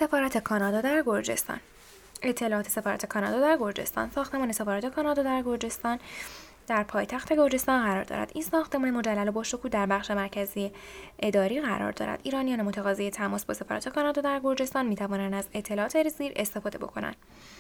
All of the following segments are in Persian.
سفارت کانادا در گرجستان. اطلاعات سفارت کانادا در گرجستان. ساختمان سفارت کانادا در گرجستان در پایتخت گرجستان قرار دارد. این ساختمان مجلل و با شکوه در بخش مرکزی اداری قرار دارد. ایرانیان متقاضی تماس با سفارت کانادا در گرجستان می توانند از اطلاعات زیر استفاده بکنند.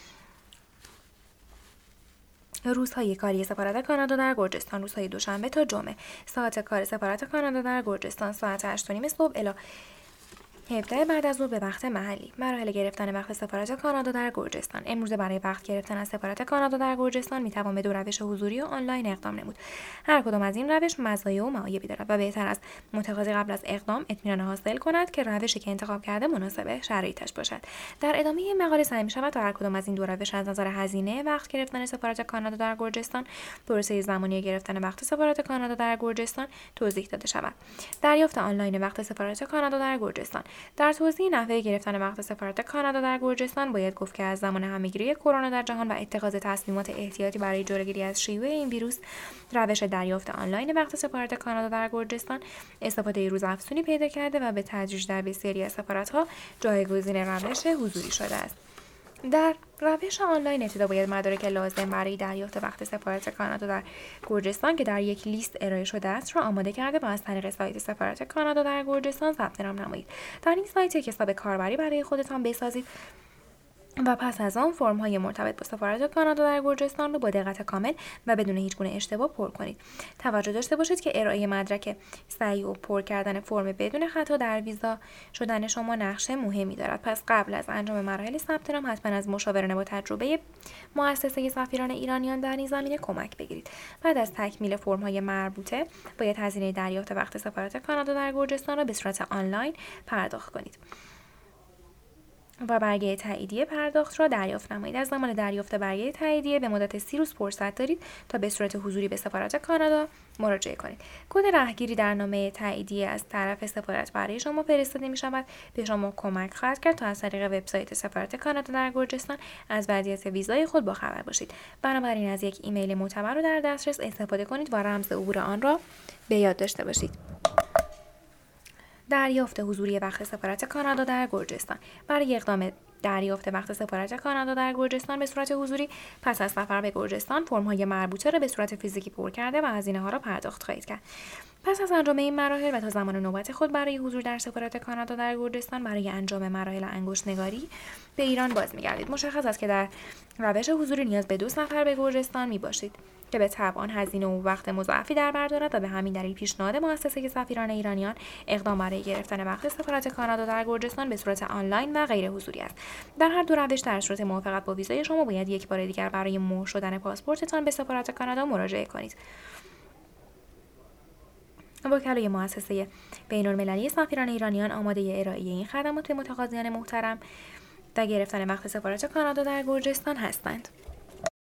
روزهای کاری سفارت کانادا در گرجستان: روزهای دوشنبه تا جمعه. ساعت کار سفارت کانادا در گرجستان ساعت 8:30 صبح الی 17 بعد از ظهر به وقت محلی. مراحل گرفتن وقت سفارت کانادا در گرجستان. امروزه برای وقت گرفتن از سفارت کانادا در گرجستان میتوان به دو روش حضوری و آنلاین اقدام نمود. هر کدام از این روش مزایا و معایبی دارد و بهتر است متقاضی قبل از اقدام اطمینان حاصل کند که روشی که انتخاب کرده مناسب شرایطش باشد. در ادامه این مقاله سعی می‌شود تا هر کدام از این دو روش از نظر هزینه وقت گرفتن سفارت کانادا در گرجستان، پروسه زمانی گرفتن وقت سفارت کانادا در گرجستان توضیح داده شود. دریافت آنلاین وقت سفارت کانادا در گرجستان. در توضیح نحوه گرفتن وقت سفارت کانادا در گرجستان باید گفت که از زمان همه‌گیری کرونا در جهان و اتخاذ تصمیمات احتیاطی برای جلوگیری از شیوع این ویروس، روش دریافت آنلاین وقت سفارت کانادا در گرجستان استفاده روزافزونی پیدا کرده و به تدریج در بسیاری از سفارت‌ها جایگزین روش حضوری شده است. در روش آنلاین ابتدا باید مدارک لازم برای دریافت وقت سفارت کانادا در گرجستان که در یک لیست ارائه شده است را آماده کرده و از طریق سایت سفارت کانادا در گرجستان ثبت نام نمایید. در این سایت یک حساب کاربری برای خودتان بسازید و پس از آن فرم‌های مرتبط با سفارت کانادا در گرجستان را با دقت کامل و بدون هیچگونه اشتباه پر کنید. توجه داشته باشید که ارائه مدرک صحیح و پر کردن فرم بدون خطا در ویزا شدن شما نقش مهمی دارد. پس قبل از انجام مراحل ثبت نام حتما از مشاوران با تجربه مؤسسه سفیران ایرانیان در این زمینه کمک بگیرید. بعد از تکمیل فرم‌های مربوطه باید هزینه دریافت وقت سفارت کانادا در گرجستان را به صورت آنلاین پرداخت کنید و برگه تاییدیه پرداخت را دریافت نمایید. از زمان دریافت برگه تاییدیه به مدت 30 روز فرصت دارید تا به صورت حضوری به سفارت کانادا مراجعه کنید. کد رهگیری در نامه تاییدیه از طرف سفارت برای شما فرستاده می شود. به شما کمک خواهد کرد تا از طریق وبسایت سفارت کانادا در گرجستان از وضعیت ویزای خود باخبر باشید. بنابراین از یک ایمیل معتبر و در دسترس استفاده کنید و رمز عبور آن را به یاد داشته باشید. دریافت حضوری وقت سفارت کانادا در گرجستان. برای اقدام دریافت وقت سفارت کانادا در گرجستان به صورت حضوری پس از سفر به گرجستان فرم‌های مربوطه را به صورت فیزیکی پر کرده و هزینه‌ها را پرداخت خواهید کرد. پس از انجام این مراحل و تا زمان نوبت خود برای حضور در سفارت کانادا در گرجستان برای انجام مراحل انگشت‌نگاری به ایران باز می‌گردید. مشخص است که در روش حضوری نیاز به 2 سفر به گرجستان می‌باشید که به تبع آن هزینه و وقت مضاعفی در بر دارد و به همین دلیل پیشنهاد مؤسسه سفیران ایرانیان اقدام برای گرفتن وقت سفارت کانادا در گرجستان به صورت آنلاین و غیر حضوری است. در هر دو روش در صورت موافقت با ویزای شما باید یک بار دیگر برای مهر شدن پاسپورتتان به سفارت کانادا مراجعه کنید. وکلای مؤسسه بین‌المللی سفیران ایرانیان آماده ارائه این خدمات به متقاضیان محترم و گرفتن وقت سفارت کانادا در گرجستان هستند.